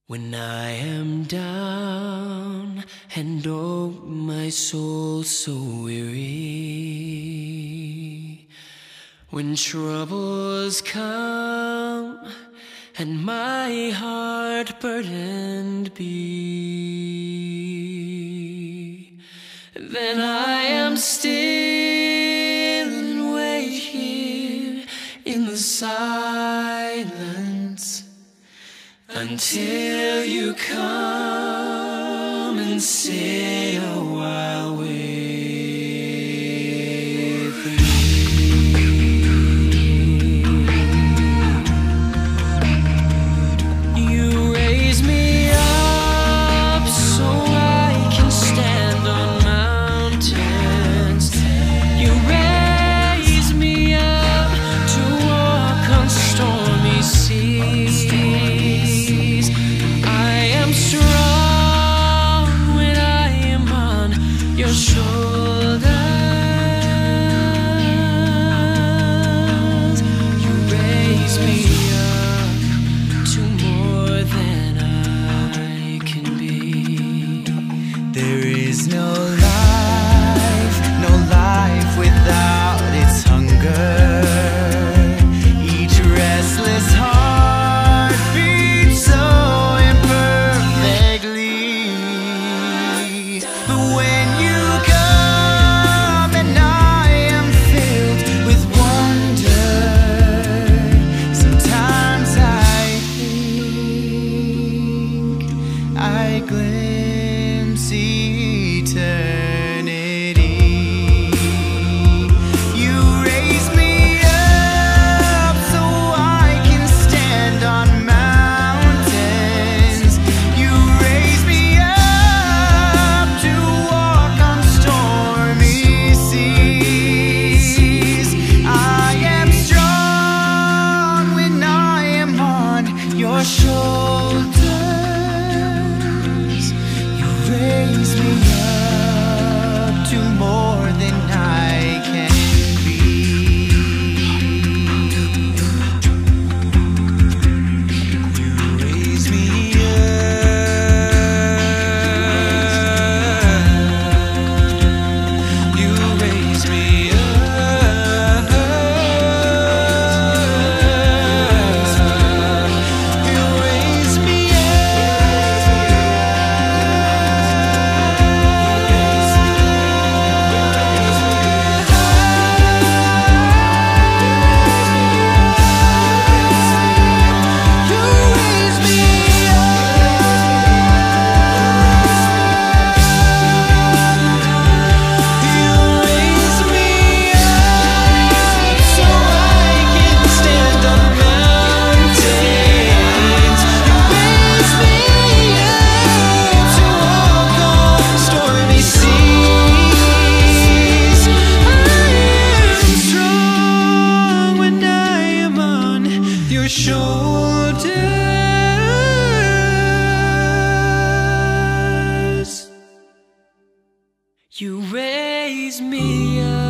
When I am down and oh my soul so weary, when troubles come and my heart burdened be, then I am still and wait here in the silence until you come and say a while with me. You raise me up so I can stand on mountains. You raise me up to walk on stormy seas. Your shoulders, you raise me up to more than I can be. There is no life without its hunger. Each restless heart beats so imperfectly. But when you come and I am filled with wonder, sometimes I think I glimpse eternity. You raise me up so I can stand on mountains. You raise me up to walk on stormy seas. I am strong when I am on your shoulders. You raise me up to more than I can be. You raise me up. You raise me up. You raise me shoulders. You raise me up.